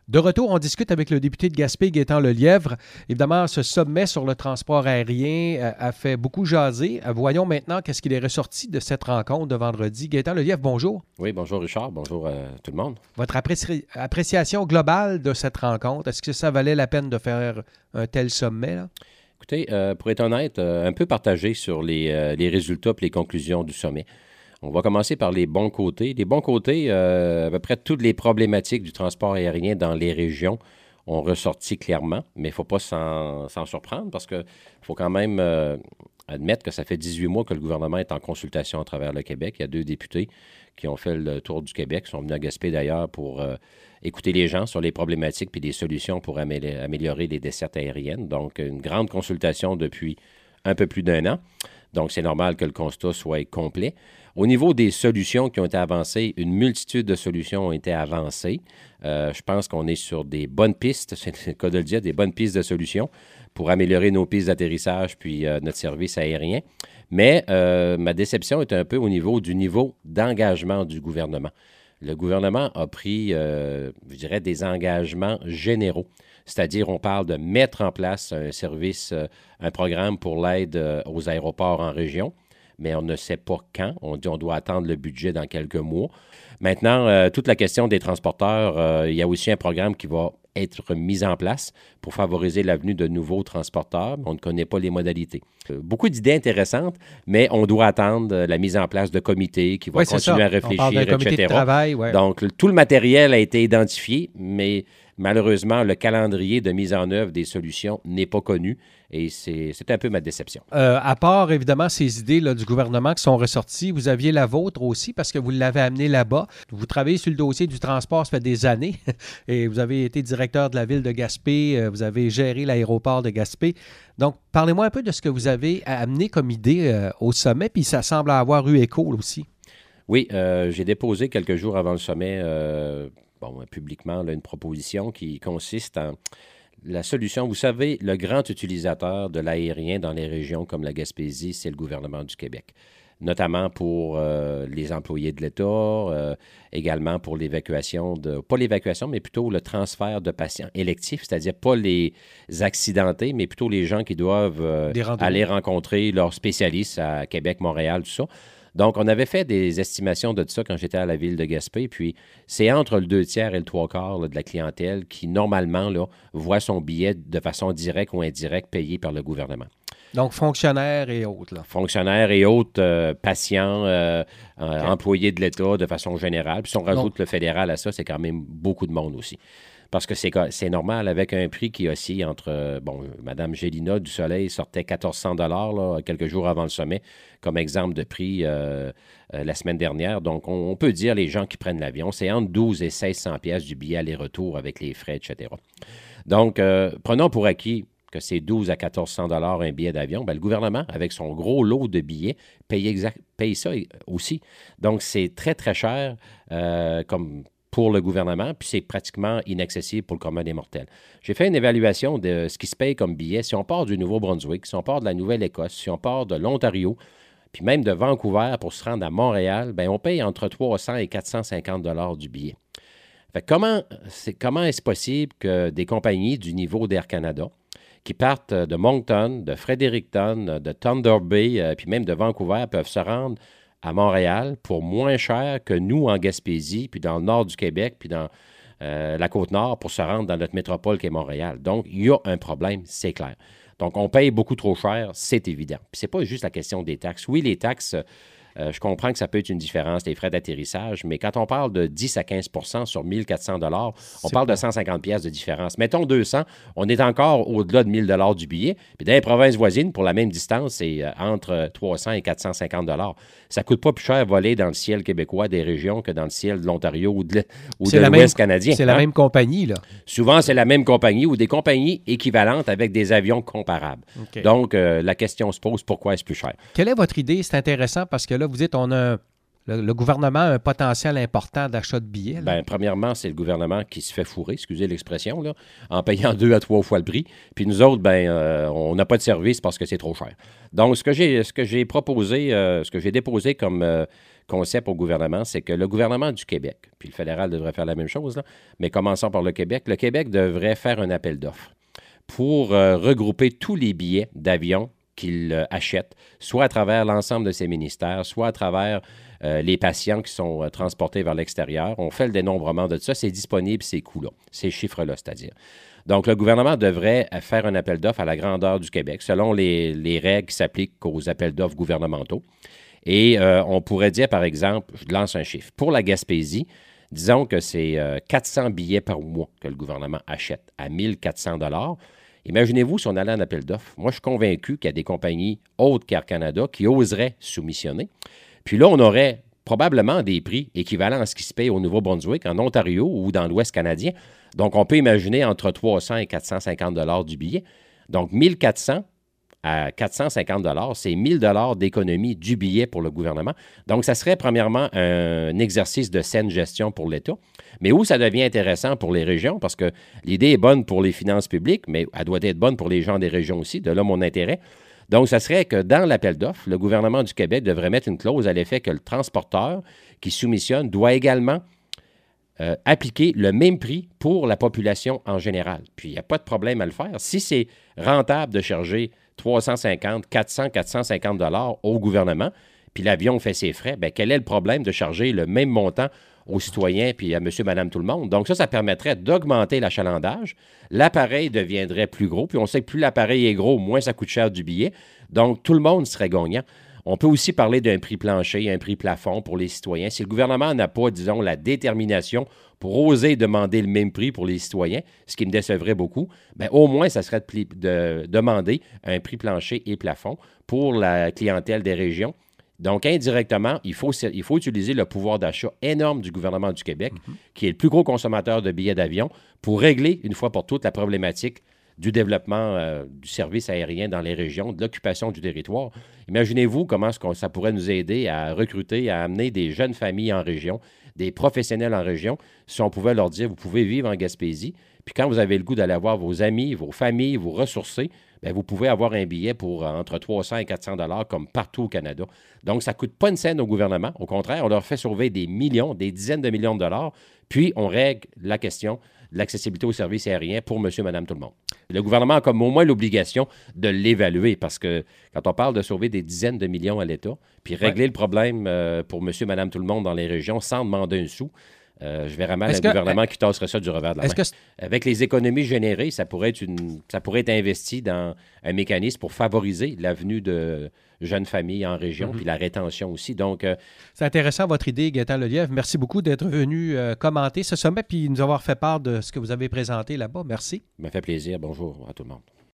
De retour, on discute avec le député de Gaspé, Gaétan Lelièvre. Évidemment, ce sommet sur le transport aérien a fait beaucoup jaser. Voyons maintenant qu'est-ce qu'il est ressorti de cette rencontre de vendredi. Gaétan Lelièvre, bonjour. Oui, bonjour Richard, bonjour tout le monde. Votre appréciation globale de cette rencontre, est-ce que ça valait la peine de faire un tel sommet, là? Écoutez, pour être honnête, un peu partagé sur les résultats et les conclusions du sommet. On va commencer par les bons côtés. Les bons côtés, à peu près toutes les problématiques du transport aérien dans les régions ont ressorti clairement, mais il ne faut pas s'en surprendre parce qu'il faut quand même admettre que ça fait 18 mois que le gouvernement est en consultation à travers le Québec. Il y a 2 députés qui ont fait le tour du Québec, qui sont venus à Gaspé d'ailleurs pour écouter les gens sur les problématiques puis des solutions pour améliorer les dessertes aériennes. Donc, une grande consultation depuis un peu plus d'1 an. Donc, c'est normal que le constat soit complet. Au niveau des solutions qui ont été avancées, une multitude de solutions ont été avancées. Je pense qu'on est sur des bonnes pistes, c'est le cas de le dire, des bonnes pistes de solutions pour améliorer nos pistes d'atterrissage puis notre service aérien. Mais ma déception est un peu au niveau du niveau d'engagement du gouvernement. Le gouvernement a pris, je dirais, des engagements généraux. C'est-à-dire, on parle de mettre en place un service, un programme pour l'aide aux aéroports en région, mais on ne sait pas quand. On dit qu'on doit attendre le budget dans quelques mois. Maintenant, toute la question des transporteurs, il y a aussi un programme qui va être mis en place pour favoriser l'avenue de nouveaux transporteurs. On ne connaît pas les modalités. Beaucoup d'idées intéressantes, mais on doit attendre la mise en place de comités qui vont continuer à réfléchir, on parle d'un comité etc. de travail, ouais. Donc, tout le matériel a été identifié, mais malheureusement, le calendrier de mise en œuvre des solutions n'est pas connu et c'est un peu ma déception. À part, évidemment, ces idées là, du gouvernement qui sont ressorties, vous aviez la vôtre aussi parce que vous l'avez amené là-bas. Vous travaillez sur le dossier du transport, ça fait des années et vous avez été directeur de la ville de Gaspé, vous avez géré l'aéroport de Gaspé. Donc, parlez-moi un peu de ce que vous avez amené comme idée au sommet, puis ça semble avoir eu écho là, aussi. Oui, j'ai déposé quelques jours avant le sommet publiquement là, une proposition qui consiste en la solution. Vous savez, le grand utilisateur de l'aérien dans les régions comme la Gaspésie, c'est le gouvernement du Québec, notamment pour les employés de l'État, également pour l'évacuation pas l'évacuation, mais plutôt le transfert de patients électifs, c'est-à-dire pas les accidentés, mais plutôt les gens qui doivent aller rencontrer leurs spécialistes à Québec, Montréal, tout ça. Donc, on avait fait des estimations de ça quand j'étais à la ville de Gaspé, puis c'est entre le 2/3 et le 3/4 là, de la clientèle qui, normalement, là, voit son billet de façon directe ou indirecte payé par le gouvernement. Donc, fonctionnaires et autres. Là. Fonctionnaires et autres, patients, employés de l'État de façon générale. Puis si on rajoute le fédéral à ça, c'est quand même beaucoup de monde aussi. Parce que c'est normal, avec un prix qui oscille entre... Mme Gélina du Soleil sortait 1 400 là, quelques jours avant le sommet, comme exemple de prix la semaine dernière. Donc, on peut dire les gens qui prennent l'avion, c'est entre 12 et 1600 pièces du billet aller-retour avec les frais, etc. Donc, prenons pour acquis que c'est 12 à 1400 un billet d'avion. Bien, le gouvernement, avec son gros lot de billets, paye ça aussi. Donc, c'est très, très cher pour le gouvernement, puis c'est pratiquement inaccessible pour le commun des mortels. J'ai fait une évaluation de ce qui se paye comme billet. Si on part du Nouveau-Brunswick, si on part de la Nouvelle-Écosse, si on part de l'Ontario, puis même de Vancouver pour se rendre à Montréal, bien, on paye entre 300 et 450 du billet. Fait que comment est-ce possible que des compagnies du niveau d'Air Canada, qui partent de Moncton, de Fredericton, de Thunder Bay, puis même de Vancouver, peuvent se rendre à Montréal pour moins cher que nous en Gaspésie, puis dans le nord du Québec, puis dans la Côte-Nord pour se rendre dans notre métropole qui est Montréal. Donc, il y a un problème, c'est clair. Donc, on paye beaucoup trop cher, c'est évident. Puis, c'est pas juste la question des taxes. Oui, les taxes, je comprends que ça peut être une différence, les frais d'atterrissage, mais quand on parle de 10 à 15 sur 1 400 on parle de 150 pièces de différence. Mettons 200, on est encore au-delà de 1 000 du billet. Puis dans les provinces voisines, pour la même distance, c'est entre 300 et 450 Ça ne coûte pas plus cher voler dans le ciel québécois des régions que dans le ciel de l'Ontario ou de l'Ouest canadien. C'est la même compagnie, là. Souvent, c'est la même compagnie ou des compagnies équivalentes avec des avions comparables. Okay. Donc, la question se pose, pourquoi est-ce plus cher? Quelle est votre idée? C'est intéressant parce que là, vous dites, on a Le gouvernement a un potentiel important d'achat de billets. Bien, premièrement, c'est le gouvernement qui se fait fourrer, excusez l'expression, là, en payant 2 à 3 fois le prix. Puis nous autres, on n'a pas de service parce que c'est trop cher. Donc, ce que j'ai proposé, ce que j'ai déposé comme concept au gouvernement, c'est que le gouvernement du Québec, puis le fédéral devrait faire la même chose, là, mais commençons par le Québec devrait faire un appel d'offres pour regrouper tous les billets d'avion qu'il achète, soit à travers l'ensemble de ses ministères, soit à travers les patients qui sont transportés vers l'extérieur. On fait le dénombrement de tout ça. C'est disponible, ces coûts-là, ces chiffres-là, c'est-à-dire. Donc, le gouvernement devrait faire un appel d'offres à la grandeur du Québec, selon les règles qui s'appliquent aux appels d'offres gouvernementaux. Et on pourrait dire, par exemple, je lance un chiffre. Pour la Gaspésie, disons que c'est 400 billets par mois que le gouvernement achète à 1 400 $. Imaginez-vous si on allait en appel d'offres. Moi, je suis convaincu qu'il y a des compagnies autres qu'Air Canada qui oseraient soumissionner. Puis là, on aurait probablement des prix équivalents à ce qui se paye au Nouveau-Brunswick, en Ontario ou dans l'Ouest canadien. Donc, on peut imaginer entre 300 et 450 $ du billet. Donc, 1 400 à 450 $, c'est 1 000 $ d'économie du billet pour le gouvernement. Donc, ça serait premièrement un exercice de saine gestion pour l'État. Mais où ça devient intéressant pour les régions, parce que l'idée est bonne pour les finances publiques, mais elle doit être bonne pour les gens des régions aussi, de là mon intérêt. Donc, ça serait que dans l'appel d'offres, le gouvernement du Québec devrait mettre une clause à l'effet que le transporteur qui soumissionne doit également appliquer le même prix pour la population en général. Puis, il n'y a pas de problème à le faire. Si c'est rentable de charger 350, 400, 450 $ au gouvernement, puis l'avion fait ses frais, bien, quel est le problème de charger le même montant aux citoyens puis à monsieur, madame, tout le monde? Donc ça permettrait d'augmenter l'achalandage. L'appareil deviendrait plus gros, puis on sait que plus l'appareil est gros, moins ça coûte cher du billet. Donc tout le monde serait gagnant. On peut aussi parler d'un prix plancher, un prix plafond pour les citoyens. Si le gouvernement n'a pas, disons, la détermination pour oser demander le même prix pour les citoyens, ce qui me décevrait beaucoup, bien, au moins, ça serait de demander un prix plancher et plafond pour la clientèle des régions. Donc, indirectement, il faut utiliser le pouvoir d'achat énorme du gouvernement du Québec, qui est le plus gros consommateur de billets d'avion, pour régler, une fois pour toutes, la problématique du développement du service aérien dans les régions, de l'occupation du territoire. Imaginez-vous comment ça pourrait nous aider à recruter, à amener des jeunes familles en région, des professionnels en région, si on pouvait leur dire, vous pouvez vivre en Gaspésie, puis quand vous avez le goût d'aller voir vos amis, vos familles, vous ressourcer, bien, vous pouvez avoir un billet pour entre 300 et 400 $ comme partout au Canada. Donc, ça ne coûte pas une scène au gouvernement. Au contraire, on leur fait sauver des millions, des dizaines de millions de dollars, puis on règle la question de l'accessibilité aux services aériens pour monsieur, madame, tout le monde. Le gouvernement a comme au moins l'obligation de l'évaluer parce que quand on parle de sauver des dizaines de millions à l'État, puis régler le problème pour monsieur, madame, tout le monde dans les régions sans demander un sou, je verrais mal un gouvernement qui tasserait ça du revers de la main. Avec les économies générées, ça pourrait être investi dans un mécanisme pour favoriser l'avenue de jeunes familles en région, puis la rétention aussi. Donc, c'est intéressant votre idée, Gaétan Lelièvre. Merci beaucoup d'être venu commenter ce sommet puis nous avoir fait part de ce que vous avez présenté là-bas. Merci. Ça m'a fait plaisir. Bonjour à tout le monde.